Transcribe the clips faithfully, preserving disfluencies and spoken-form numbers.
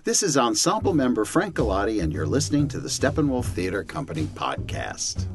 This is ensemble member Frank Galati, and you're listening to the Steppenwolf Theater Company podcast.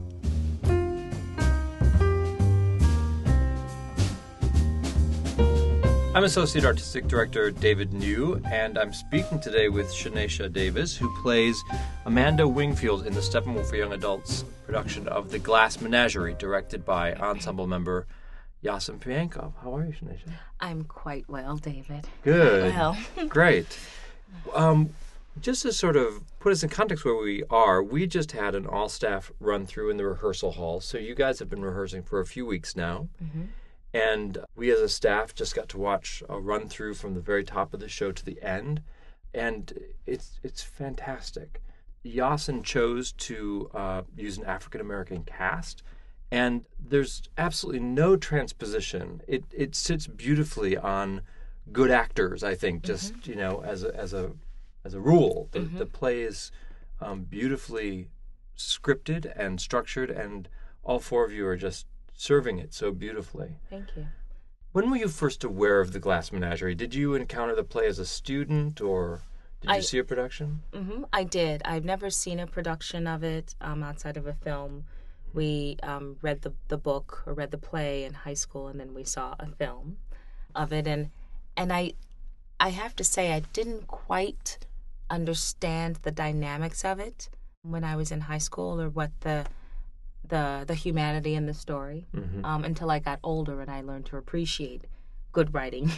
I'm Associate Artistic Director David New, and I'm speaking today with Shanesha Davis, who plays Amanda Wingfield in the Steppenwolf for Young Adults production of The Glass Menagerie, directed by ensemble member Yasim Piankov. How are you, Shanesha? I'm quite well, David. Good. Well. Great. Um, just to sort of put us in context where we are, we just had an all-staff run-through in the rehearsal hall, so you guys have been rehearsing for a few weeks now. Mm-hmm. And we as a staff just got to watch a run-through from the very top of the show to the end, and it's it's fantastic. Yasin chose to uh, use an African-American cast, and there's absolutely no transposition. It it sits beautifully on good actors, I think, just, mm-hmm. you know, as a, as a, as a rule. The, mm-hmm. the play is um, beautifully scripted and structured, and all four of you are just serving it so beautifully. Thank you. When were you first aware of The Glass Menagerie? Did you encounter the play as a student, or did you I, see a production? Mm-hmm, I did. I've never seen a production of it um, outside of a film. We um, read the, the book or read the play in high school, and then we saw a film of it. And and I, I have to say, I didn't quite understand the dynamics of it when I was in high school, or what the the the humanity in the story, mm-hmm. um, until I got older and I learned to appreciate good writing,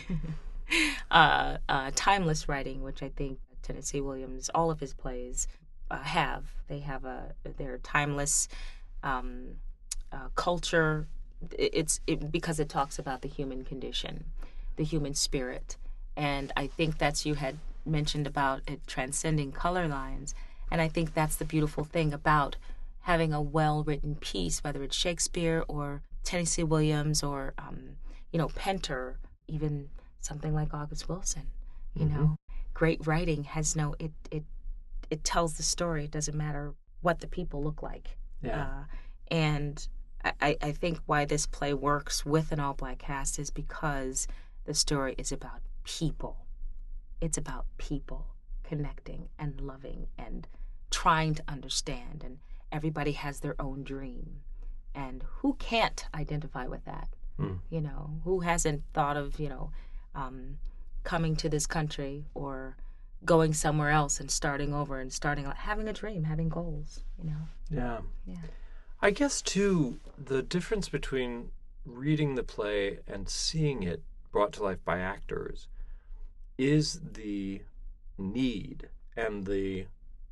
uh, uh, timeless writing, which I think Tennessee Williams, all of his plays uh, have. They have a they're timeless um, uh, culture. It's it, because it talks about the human condition, the human spirit, and I think that's you had mentioned about it transcending color lines, and I think that's the beautiful thing about having a well-written piece, whether it's Shakespeare or Tennessee Williams or, um, you know, Penter, even something like August Wilson. You mm-hmm. know, great writing has no, it, it it tells the story. It doesn't matter what the people look like. Yeah. Uh, and I, I think why this play works with an all-black cast is because the story is about people. It's about people connecting and loving and trying to understand, and everybody has their own dream, and who can't identify with that? Mm. You know, who hasn't thought of, you know, um, coming to this country or going somewhere else and starting over and starting, having a dream, having goals, you know? Yeah. Yeah. I guess, too, the difference between reading the play and seeing it brought to life by actors is the need and the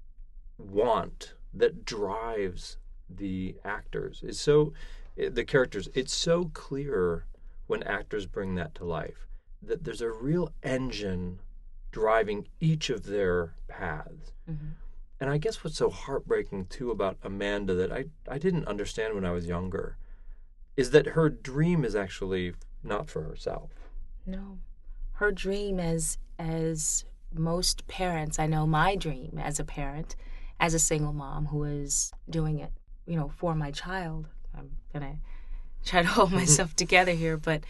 want that drives the actors. It's so the characters. It's so clear when actors bring that to life that there's a real engine driving each of their paths. Mm-hmm. And I guess what's so heartbreaking too about Amanda that I I didn't understand when I was younger is that her dream is actually not for herself. No, her dream, as as most parents, I know my dream as a parent, as a single mom who is doing it, you know, for my child. I'm going to try to hold myself together here, but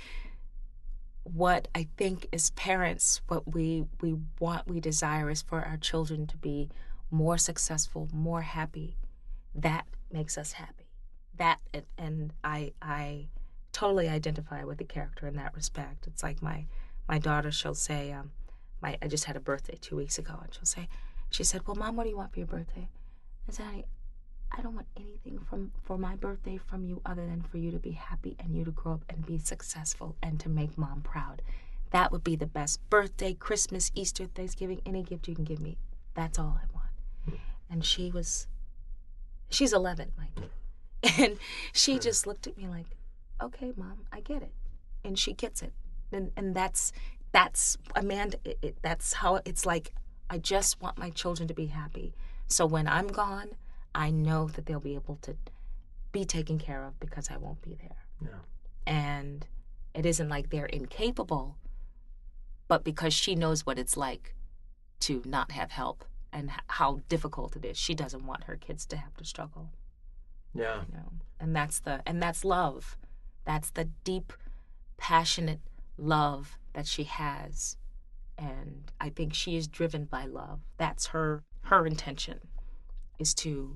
what I think as parents, what we, we want, we desire is for our children to be more successful, more happy. That makes us happy. That, and I I totally identify with the character in that respect. It's like my, my daughter, she'll say, um, my I just had a birthday two weeks ago, and she'll say, She said, well, Mom, what do you want for your birthday? I said, I, I don't want anything from for my birthday from you other than for you to be happy and you to grow up and be successful and to make Mom proud. That would be the best birthday, Christmas, Easter, Thanksgiving, any gift you can give me. That's all I want. And she was, she's eleven, Mike. And she just looked at me like, okay, Mom, I get it. And she gets it. And and that's, that's, Amanda, it, it, that's how it's like, I just want my children to be happy. So when I'm gone, I know that they'll be able to be taken care of because I won't be there. Yeah. And it isn't like they're incapable, but because she knows what it's like to not have help and how difficult it is, she doesn't want her kids to have to struggle. Yeah. You know? And that's the and that's love. That's the deep, passionate love that she has. and I think she is driven by love. That's her her intention, is to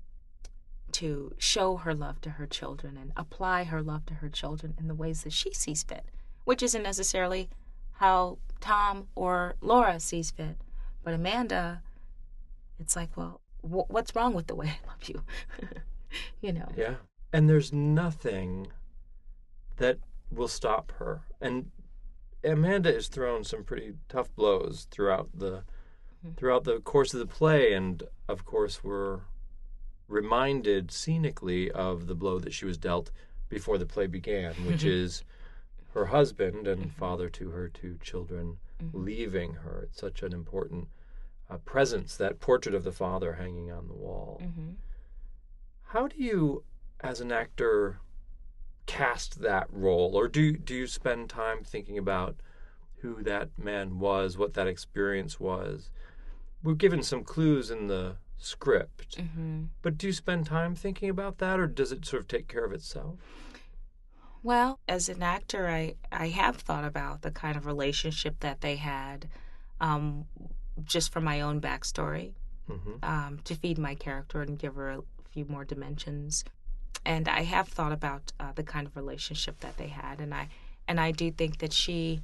to show her love to her children and apply her love to her children in the ways that she sees fit, which isn't necessarily how Tom or Laura sees fit. But Amanda, it's like, well, w- what's wrong with the way I love you? You know? Yeah. And there's nothing that will stop her. And Amanda has thrown some pretty tough blows throughout the mm-hmm. throughout the course of the play, and of course we're reminded scenically of the blow that she was dealt before the play began, which is her husband and mm-hmm. father to her two children mm-hmm. leaving her. It's such an important uh, presence, that portrait of the father hanging on the wall. Mm-hmm. How do you, as an actor, cast that role, or do do you spend time thinking about who that man was, what that experience was? We're given some clues in the script, mm-hmm. but do you spend time thinking about that, or does it sort of take care of itself? Well, as an actor, I, I have thought about the kind of relationship that they had, um, just from my own backstory, mm-hmm. um, to feed my character and give her a few more dimensions. And I have thought about uh, the kind of relationship that they had, and I and I do think that she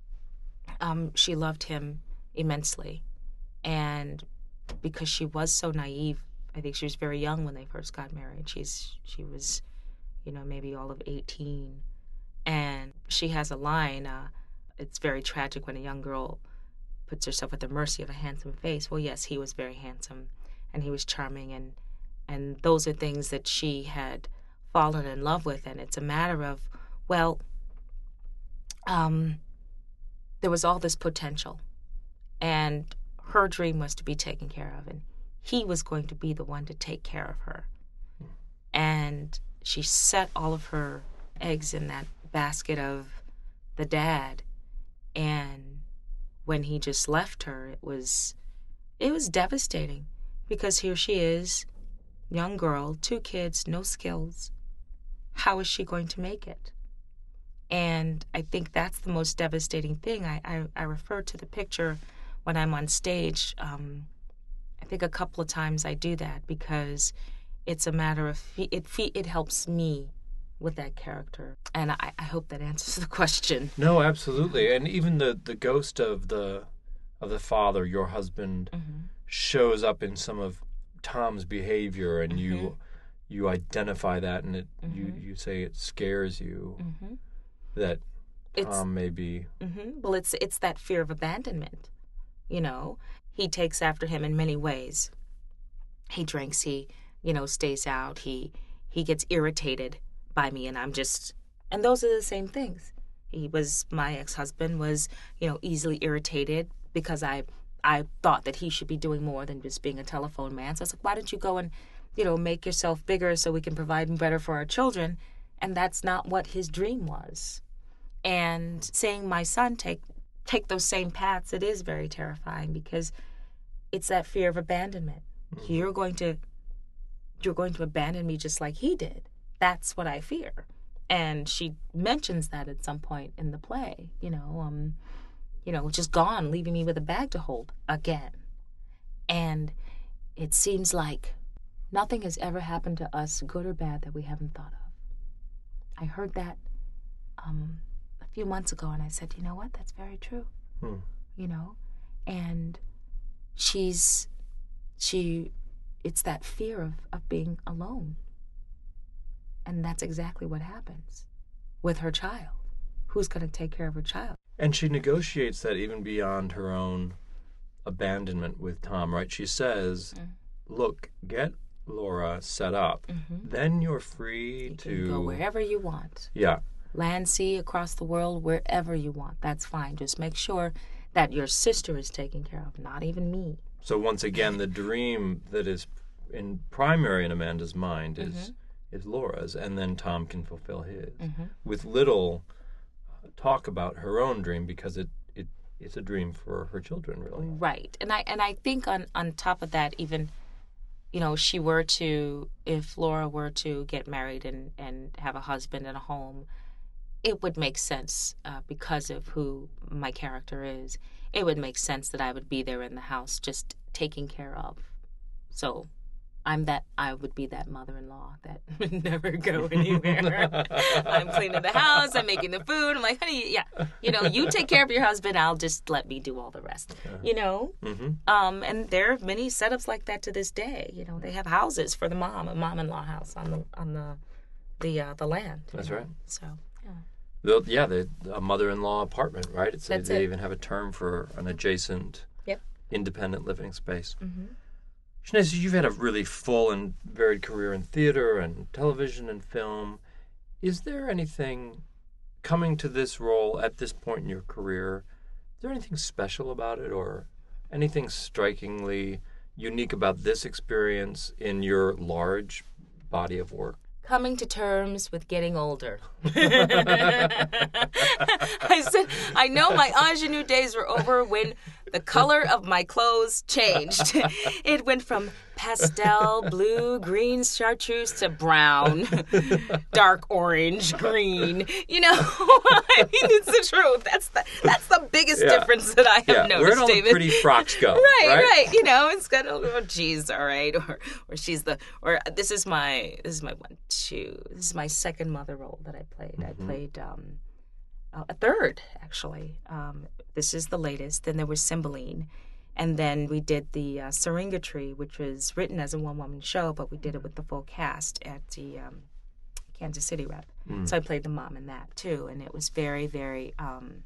um, she loved him immensely, and because she was so naive, I think she was very young when they first got married. She's she was, you know, maybe all of eighteen, and she has a line. Uh, it's very tragic when a young girl puts herself at the mercy of a handsome face. Well, yes, he was very handsome, and he was charming, and. And those are things that she had fallen in love with. And it's a matter of, well, um, there was all this potential. And her dream was to be taken care of. And he was going to be the one to take care of her. And she set all of her eggs in that basket of the dad. And when he just left her, it was, it was devastating. Because here she is, young girl, two kids, no skills. How is she going to make it? And I think that's the most devastating thing. I, I, I refer to the picture when I'm on stage. Um, I think a couple of times I do that because it's a matter of, it, it helps me with that character. And I, I hope that answers the question. No, absolutely. And even the, the ghost of the of the father, your husband, mm-hmm. shows up in some of Tom's behavior, and mm-hmm. you you identify that, and it mm-hmm. you, you say it scares you mm-hmm. that Tom it's, may be. Mm-hmm. Well, it's it's that fear of abandonment. You know, he takes after him in many ways. He drinks. He you know stays out. He he gets irritated by me, and I'm just and those are the same things. He was my ex-husband was you know easily irritated because I. I thought that he should be doing more than just being a telephone man. So I was like, why don't you go and, you know, make yourself bigger so we can provide better for our children? And that's not what his dream was. And seeing my son take take those same paths, it is very terrifying because it's that fear of abandonment. Mm-hmm. You're going to you're going to abandon me just like he did. That's what I fear. And she mentions that at some point in the play, you know, um you know, just gone, leaving me with a bag to hold again. And it seems like nothing has ever happened to us, good or bad, that we haven't thought of. I heard that um, a few months ago, and I said, you know what, that's very true. Hmm. You know, and she's, she, it's that fear of, of being alone. And that's exactly what happens with her child. Who's going to take care of her child? And she negotiates that even beyond her own abandonment with Tom, right? She says, mm. look, get Laura set up. Mm-hmm. Then you're free you to... can go wherever you want. Yeah. Land, sea, across the world, wherever you want. That's fine. Just make sure that your sister is taken care of, not even me. So once again, the dream that is in primary in Amanda's mind is, mm-hmm. is Laura's, and then Tom can fulfill his. Mm-hmm. With little... talk about her own dream because it, it it's a dream for her children, really. Right. And I and I think on, on top of that, even, you know, she were to, if Laura were to get married and, and have a husband and a home, it would make sense uh, because of who my character is. it would make sense that I would be there in the house just taking care of. So I'm that, I would be that mother-in-law that would never go anywhere. I'm cleaning the house, I'm making the food. I'm like, honey, yeah, you know, you take care of your husband, I'll just let me do all the rest, you know? Mm-hmm. Um, and there are many setups like that to this day. You know, they have houses for the mom, a mom-in-law house on the on the the uh, the land. That's know? right. So, yeah. The, yeah, the, a mother-in-law apartment, right? It's That's a, they it. even have a term for an adjacent Yep. independent living space. Mm-hmm. Sinead, so you've had a really full and varied career in theater and television and film. Is there anything coming to this role at this point in your career, is there anything special about it or anything strikingly unique about this experience in your large body of work? Coming to terms with getting older. I said, I know my ingenue days were over when the color of my clothes changed. It went from pastel, blue, green, chartreuse to brown, dark orange, green. You know, I mean, it's the truth. That's the that's the biggest Yeah. difference that I have Yeah, noticed, where'd all David. the pretty frocks go? Right, right, right. You know, it's got a little, geez, all right, or or she's the, or this is my, this is my one, two, this is my second mother role that I played. Mm-hmm. I played um, uh, a third, actually. Um, this is the latest. Then there was Cymbeline, and then we did the uh, Syringa Tree, which was written as a one-woman show, but we did it with the full cast at the um, Kansas City Rep. Mm. So I played the mom in that too, and it was very, very. Um,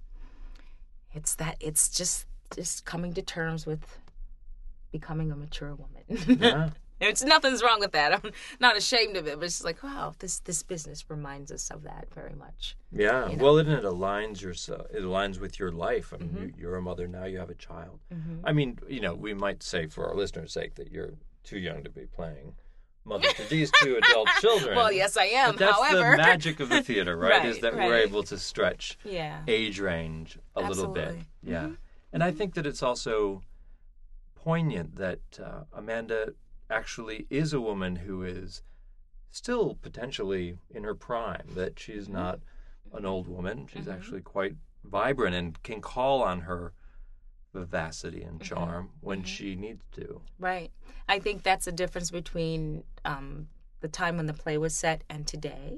it's that. It's just just coming to terms with becoming a mature woman. Yeah. It's nothing's wrong with that. I'm not ashamed of it, but it's just like, wow, this this business reminds us of that very much. Yeah. You know? Well, and it aligns yourself. It aligns with your life. I mean, Mm-hmm. you, you're a mother now. You have a child. Mm-hmm. I mean, you know, we might say for our listeners' sake that you're too young to be playing mother to these two adult children. Well, yes, I am. But that's However, the magic of the theater, right? Right, is that right. we're able to stretch yeah, age range a little bit. Absolutely. Yeah. Mhm. And I think that it's also poignant that uh, Amanda actually is a woman who is still potentially in her prime, that she's Mm-hmm. not an old woman. She's Mhm. actually quite vibrant and can call on her vivacity and charm Mm-hmm. when she needs to. right. I think that's the difference between um, the time when the play was set and today.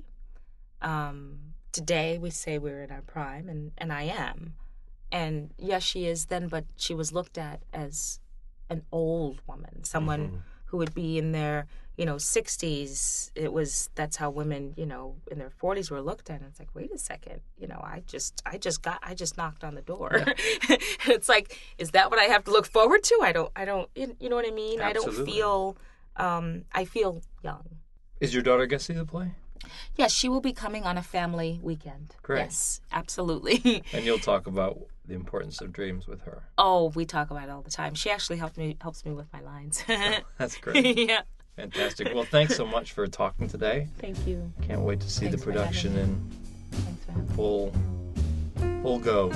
Um, today, we say we're in our prime, and, and I am. And yes, she is then, but she was looked at as an old woman, someone Mhm. who would be in their, you know, sixties. It was, that's how women, you know, in their forties were looked at. And it's like, wait a second, you know, I just, I just got, I just knocked on the door. It's like, is that what I have to look forward to? I don't, I don't, you know what I mean? I don't Absolutely. feel, um, I feel young. Is your daughter going to see the play? Yes, she will be coming on a family weekend. Great. Yes, absolutely. And you'll talk about the importance of dreams with her. Oh, we talk about it all the time. She actually helped me, helps me with my lines. That's great. Yeah. Fantastic. Well, thanks so much for talking today. Thank you. Can't wait to see Thanks the for having production me. in Thanks for having me. full, full go.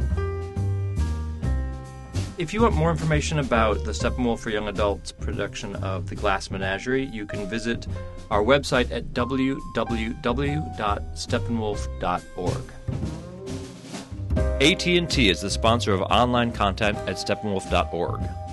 If you want more information about the Steppenwolf for Young Adults production of The Glass Menagerie, you can visit our website at w w w dot steppenwolf dot org. A T and T is the sponsor of online content at steppenwolf dot org.